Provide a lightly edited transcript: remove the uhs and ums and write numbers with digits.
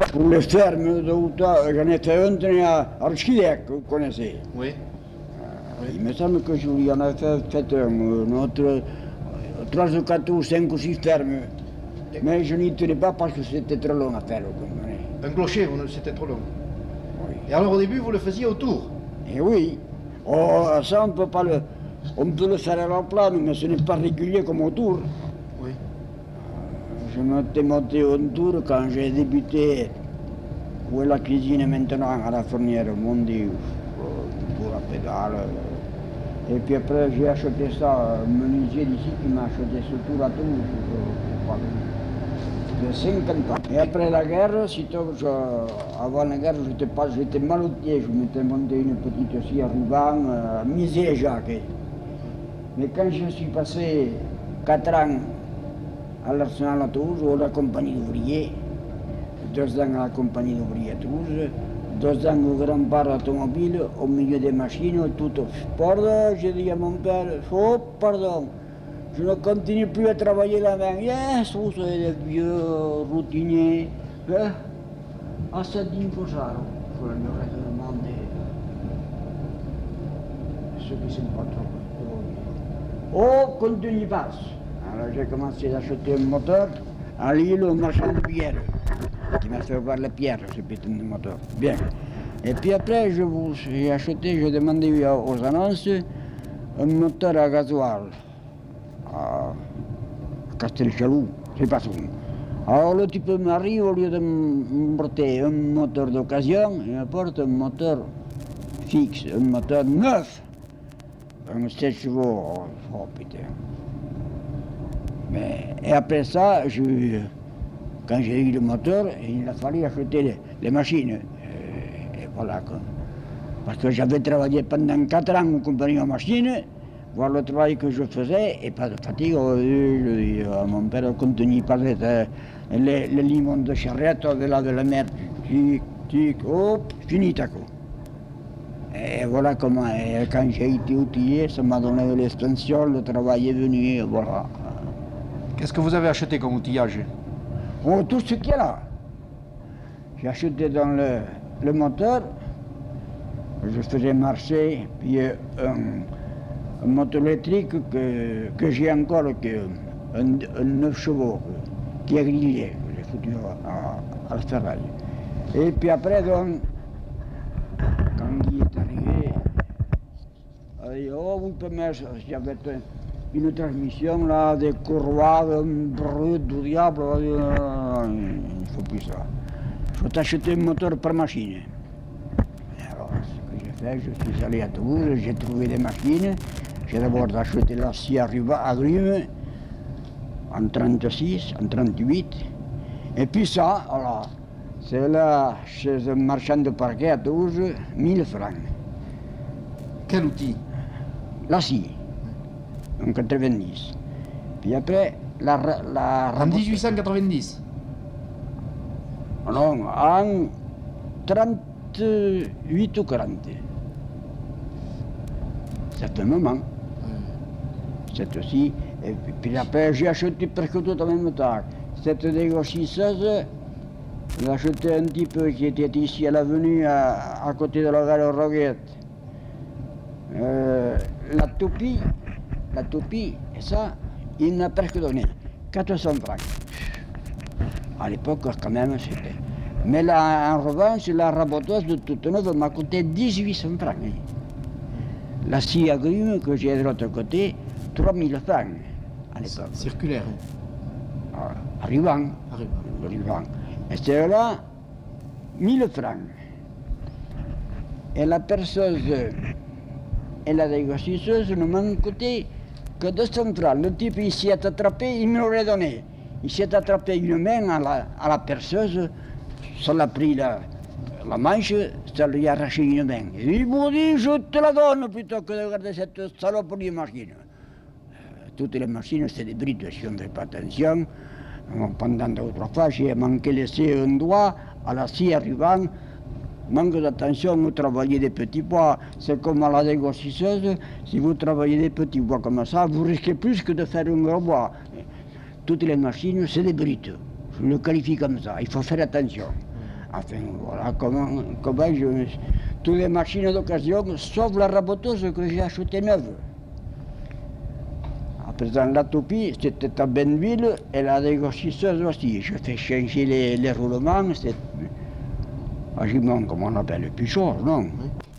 Pour les fermes, j'en ai fait un à Archidec, vous connaissez. Oui. Il me semble que je lui en ai fait un autre, 3 ou 4 ou 5 ou 6 fermes. Mais je n'y tenais pas parce que c'était trop long à faire. Un clocher, c'était trop long. Oui. Et alors au début, vous le faisiez autour? Et oui. Oh, ça, on peut pas le... On peut le faire à la plane, mais ce n'est pas régulier comme autour. Oui. Je m'étais monté autour quand j'ai débuté où est la cuisine maintenant à la fournière Mondi pour la pédale. Et puis après j'ai acheté ça, un menuisier d'ici qui m'a acheté ce tour à tout de 50 ans. Et après la guerre, avant la guerre, j'étais maloutier, je m'étais monté une petite aussi à Ruban, à Misé-Jacques. Mais quand je suis passé 4 ans à l'Arsenal à Toulouse, ou à la compagnie d'ouvriers, 2 ans à la compagnie d'ouvriers à Toulouse, 2 ans au Grand Bar automobile, au milieu des machines, tout au sport. J'ai dit à mon père, oh pardon, je ne continue plus à travailler la main. Yes, vous êtes des vieux routiniers. Ah, ça dit pour ça, il faut me demander ceux qui ne sont pas trop. Oh, continue pas. Alors j'ai commencé à acheter un moteur à Lille au marchand de pierre, qui m'a fait voir la pierre, ce petit moteur. Bien. Et puis après, j'ai demandé aux annonces un moteur à gasoil à Castelchaloux, c'est pas ça. Alors le type m'arrive, au lieu de m'apporter un moteur d'occasion, il m'apporte un moteur fixe, un moteur neuf. Un 7 chevaux, oh putain. Mais, et après ça, quand j'ai eu le moteur, il a fallu acheter les machines. Et voilà. Parce que j'avais travaillé pendant 4 ans en compagnie de machines, voir le travail que je faisais, et pas de fatigue. Je dis à mon père, continue par les limons de charrette de la mer. Tic, tic, hop, fini ta coup. Et voilà comment, quand j'ai été outillé, ça m'a donné l'extension, le travail est venu, et voilà. Qu'est-ce que vous avez acheté comme outillage? Oh, tout ce qu'il y a là. J'ai acheté dans le moteur, je faisais marcher, puis un moteur électrique que j'ai encore, un 9 chevaux, qui est grillé, que j'ai foutu à la ferraille. Et puis après, donc, quand Guy est arrivé, il a dit, oh, vous pouvez mettre, j'avais une transmission là, des courroies, un brut du diable, il ne faut plus ça. Il faut acheter un moteur par machine. Et alors, ce que j'ai fait, je suis allé à Toulouse, j'ai trouvé des machines. J'ai d'abord acheté l'acier à Grume en 36, en 38. Et puis ça, alors, c'est là, chez un marchand de parquet à Toulouse, 1000 francs. Quel outil? L'acier, en 90. Puis après, En 1890? Non, en 38 ou 40. C'est un moment. C'est aussi. Et puis après, j'ai acheté presque tout en même temps. Cette négociatrice, j'ai acheté un type qui était ici à l'avenue, à côté de la gare Roguette. La toupie, et ça, il m'a presque donné 400 francs. À l'époque, quand même, c'était. Mais là, en revanche, la raboteuse de toute neuve m'a coûté 1800 francs. La scie à grume que j'ai de l'autre côté, 3000 francs à l'époque. Circulaire. Arrivant. Et c'est là, 1000 francs. Et la perceuse et la négociatrice ne m'ont coûté que 200 francs. Le type, il s'y est attrapé, il me l'aurait donné. Il s'est attrapé une main à la perceuse, ça l'a pris la manche, ça lui a arraché une main. Il m'a dit, je te la donne plutôt que de garder cette saloperie de machine. Toutes les machines, c'est des brides, si on ne fait pas attention. Pendant 2 ou 3 fois, j'ai manqué laisser un doigt à la scie arrivant. Manque d'attention, vous travaillez des petits bois. C'est comme à la négociatrice, si vous travaillez des petits bois comme ça, vous risquez plus que de faire un gros bois. Toutes les machines, c'est des brides. Je le qualifie comme ça, il faut faire attention. Enfin, voilà comment je... Toutes les machines d'occasion, sauf la raboteuse que j'ai achetée neuve. Après, dans la toupie, c'était à Benneville, et la dégrossisseuse aussi. Je fais changer les roulements, c'est... Agiment, comme on appelle, plus chaud, non?